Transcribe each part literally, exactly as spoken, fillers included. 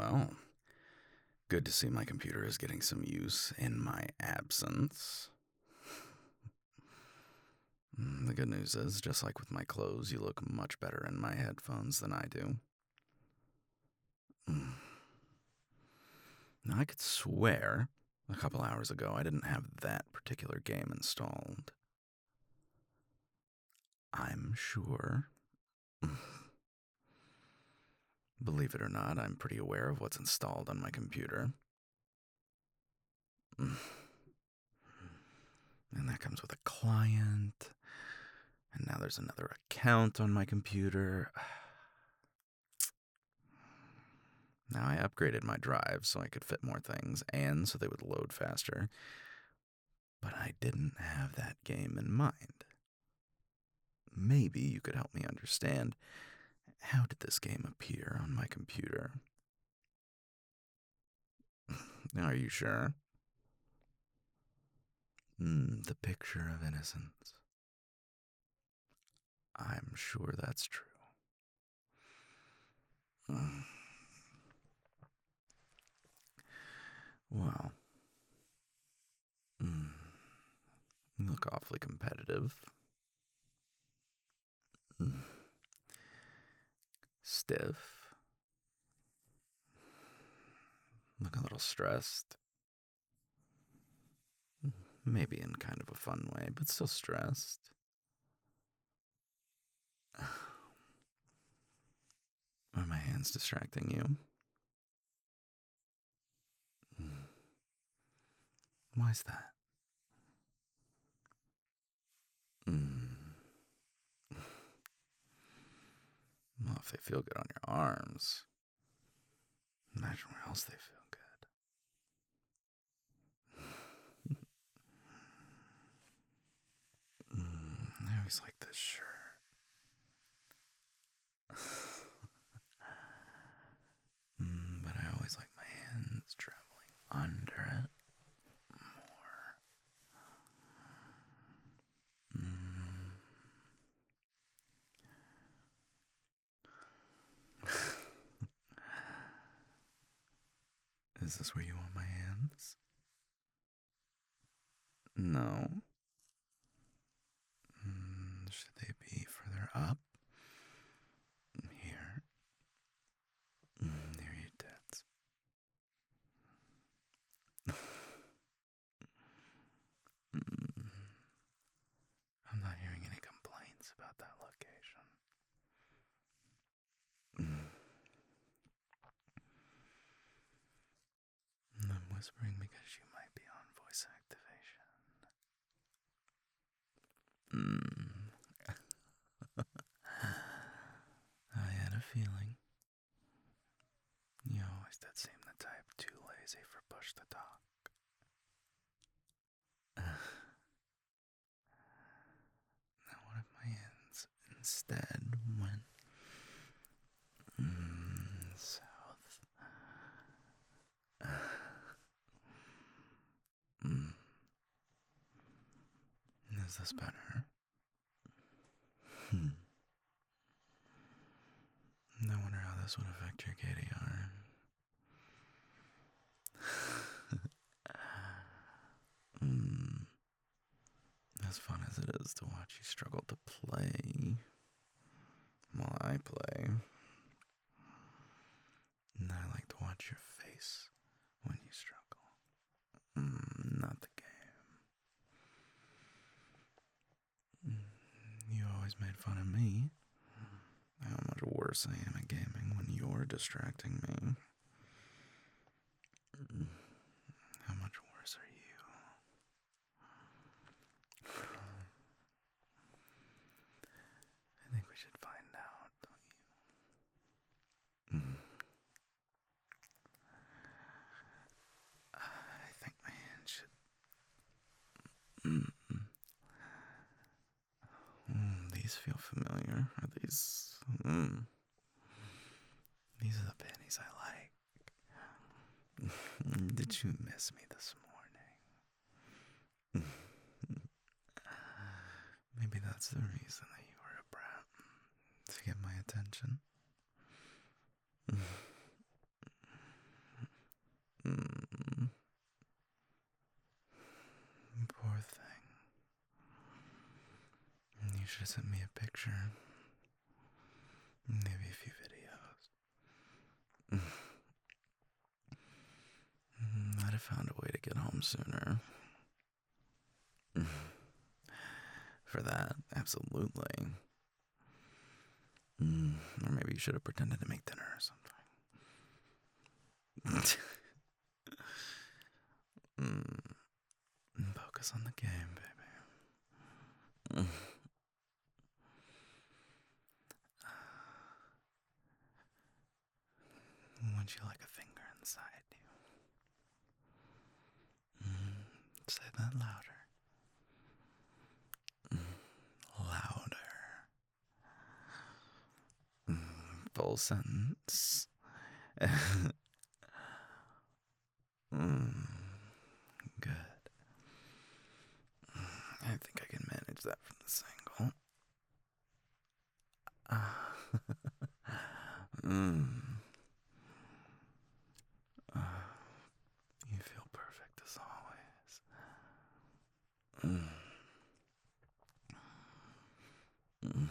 Well, good to see my computer is getting some use in my absence. Mm, The good news is, just like with my clothes, you look much better in my headphones than I do. Mm. Now, I could swear a couple hours ago I didn't have that particular game installed. I'm sure. Believe it or not, I'm pretty aware of what's installed on my computer. And that comes with a client. And now there's another account on my computer. Now I upgraded my drive so I could fit more things and so they would load faster. But I didn't have that game in mind. Maybe you could help me understand, how did this game appear on my computer? Are you sure? Mm, the picture of innocence. I'm sure that's true. Mm. Well, mm, you look awfully competitive. Mm. Stiff. Look a little stressed. Maybe in kind of a fun way, but still stressed. Are my hands distracting you? Mm. Why is that? Mm. Well, if they feel good on your arms, imagine where else they feel good. mm, I always like this shirt. mm, but I always like my hands traveling under it more. Mm. Is this where you want my hands? No. Mm, should they be further up? Here. Mm, near your tits. mm. I'm not hearing any complaints about that location. Mm. I'm whispering because you might be on voice activation. Mm. I had a feeling. You always did seem the type too lazy for Bush to talk. Now what if my hands instead went mm, south? Mm. Is this better? Hmm. I wonder how this would affect your K D R. mm. As fun as it is to watch you struggle to play while I play, and I like to watch your face when you struggle. Mm, not the game. Mm, you always made fun of me. How much worse I am at gaming when you're distracting me. Mm, how much worse are you? I think we should find out, don't you? Mm. I think my hand should. Mm. Mm, these feel familiar. Are these? Mm. These are the panties I like. Did you miss me this morning? Maybe that's the reason that you were a brat. To get my attention. should have sent me a picture. Maybe a few videos. I'd have found a way to get home sooner. For that, absolutely. Mm, or maybe you should have pretended to make dinner or something. mm, focus on the game, baby. Would you like a finger inside you? Mm, say that louder. Mm, louder. Mm, full sentence. mm, good. I think I can manage that from this angle. Uh, mm. uh, you feel perfect as always. Mm. Mm.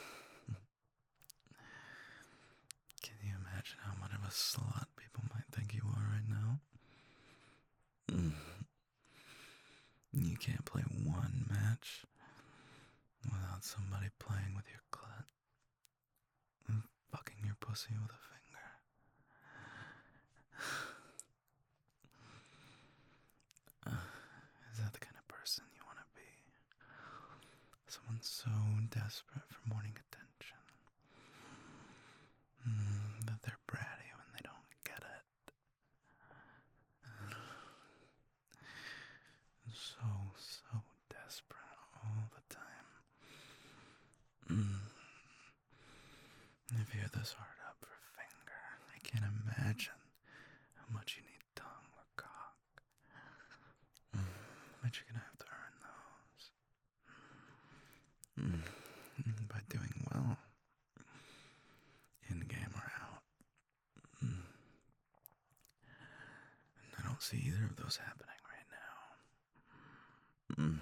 Can you imagine how much of a slut people might think you are right now? Mm. You can't play one match without somebody playing with your clit and fucking your pussy with a finger. Uh, is that the kind of person you want to be? Someone so desperate for morning attention mm, that they're bratty when they don't get it. So, so desperate all the time. Mm. If you're this hard up for finger, I can't imagine how much you need tongue or cock. Mm. But you're gonna have to earn those. Mm. By doing well. In game or out. Mm. I don't see either of those happening right now. Mm.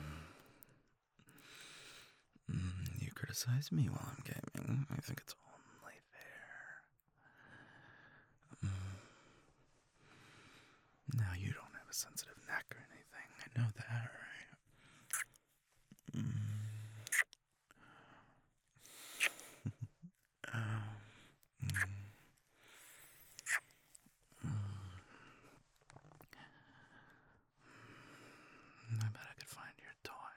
Mm. You criticize me while I'm gaming. I think it's only fair. Mm. Now you don't have a sensitive neck or anything. I know that, right? Mm. oh. Mm. Mm. I bet I could find your toy.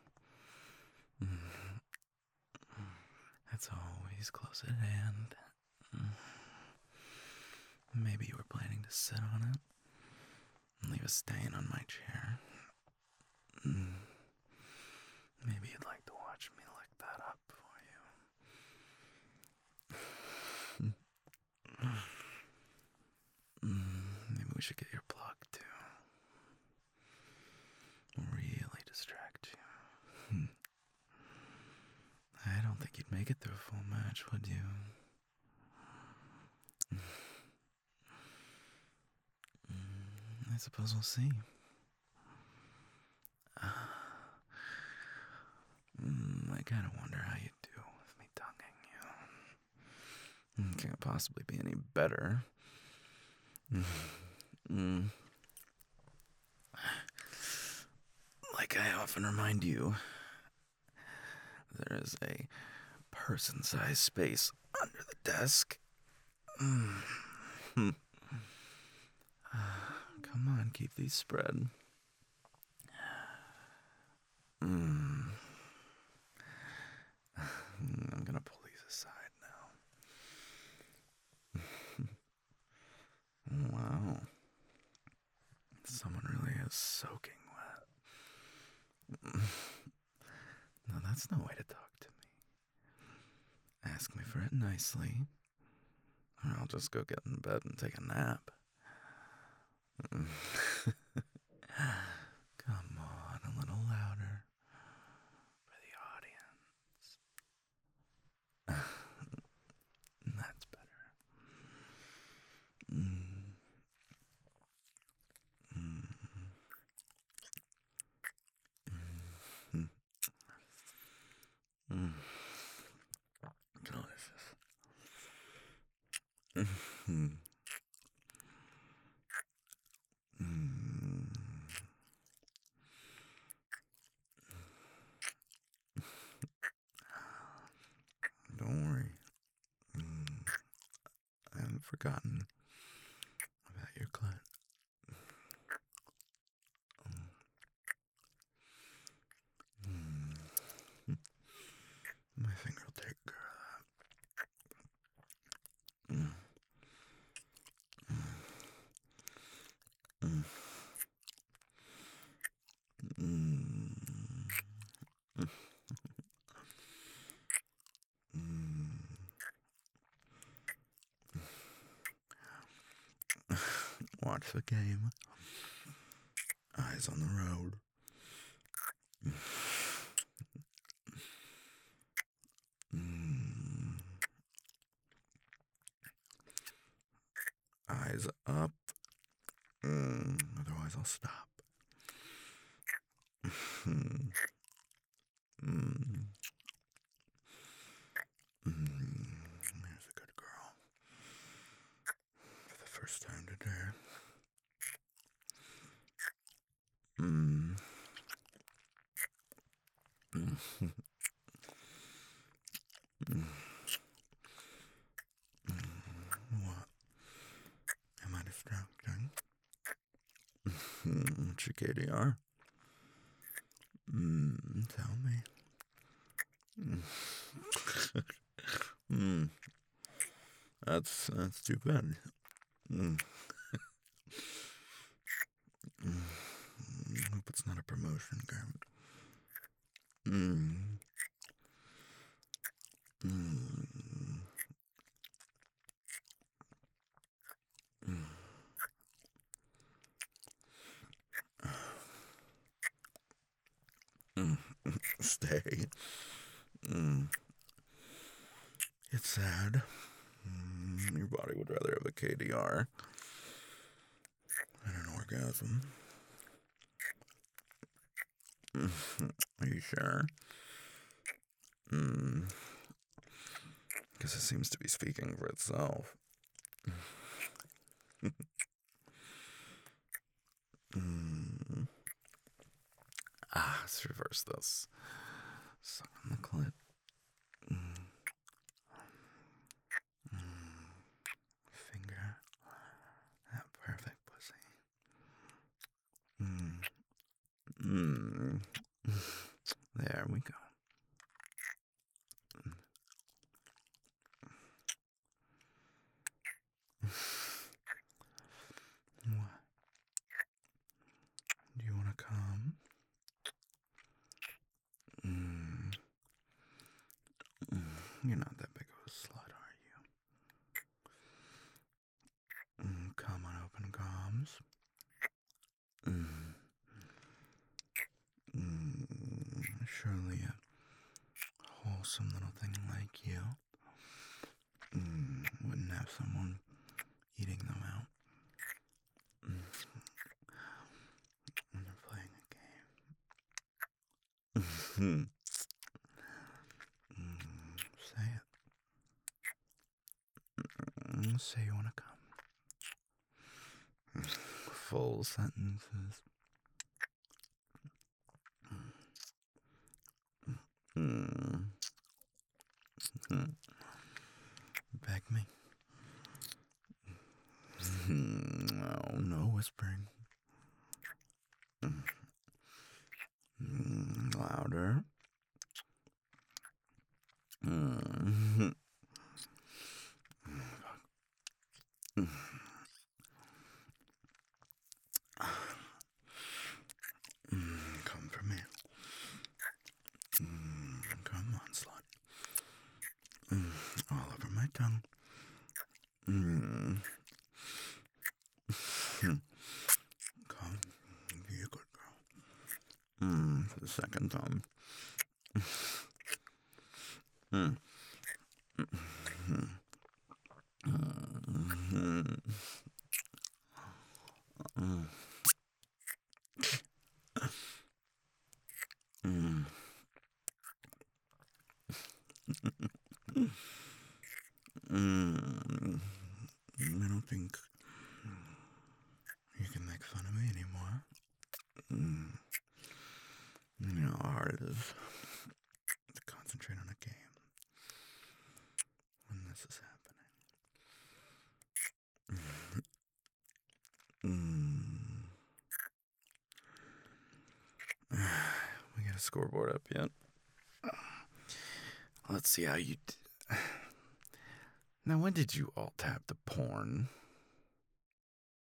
Mm. It's always close at hand. Mm. Maybe you were planning to sit on it and leave a stain on my chair. Mm. Maybe you'd like to watch me lick that up for you. mm. Maybe we should get your plug too. Really distract you. I don't think you'd make it through a full match, would you? I suppose we'll see. Mm, I kind of wonder how you do with me tonguing you. Mm, Can't possibly be any better. Mm. Like I often remind you, there is a person-sized space under the desk. Mm. Come on, keep these spread. Mm. I'm gonna pull these aside now. Wow. Someone really is soaking wet. No, that's no way to talk to me. Ask me for it nicely, or I'll just go get in bed and take a nap. Come on, a little louder for the audience. That's better. Mm. Mm. Mm. Mm. Hmm. Mm. Don't worry. Mm. I haven't forgotten about your clit. Mm. My finger will take care of that. Mm. Mm. Mm. Mm. Watch the game. Eyes on the road. Mm. Eyes up. Mm. Otherwise, I'll stop. Mm. Mm. Mm. There's a good girl. For the first time today. Mm. Mm. Mm. What? Am I distracting? Mm. What's your K D R? Mm. Tell me. Mm. Mm. That's that's too bad. Mm. Mm. Hope it's not a promotion, Garrett. Mm. Mm. Mm. Mm. Stay. Mm. It's sad. Mm. Your body would rather have a K D R than an orgasm. Mm. Are you sure? Mm. Because it seems to be speaking for itself. Mm. Ah, let's reverse this. Suck on the clit. Mm. Mm. Finger that perfect pussy. Mm. Mm. There we go. What? Do you want to come? Mm. Mm. You're not that big of a slut, are you? Mm. Come on, open comms. Mm. Mm. Surely a wholesome little thing like you mm. wouldn't have someone eating them out. Mm. And they're playing a game. mm. Say it. Mm. Say you want to come. Full sentences. Mm. Mm. Beg me. Mm. Oh, no whispering. Mm. Mm. Louder. Mm. Mm. Mm. Come for me. Mm. Come on, slut. Mm. All over my tongue. Mm. Come. Be a good girl. Mm. For the second time. Mm. Mm. Mm. Mm. Mm. Mm. think you can make fun of me anymore. Mm. You know how hard it is to concentrate on a game when this is happening. Mm. We got a scoreboard up yet? Let's see how you. D- now, when did you alt tab the porn?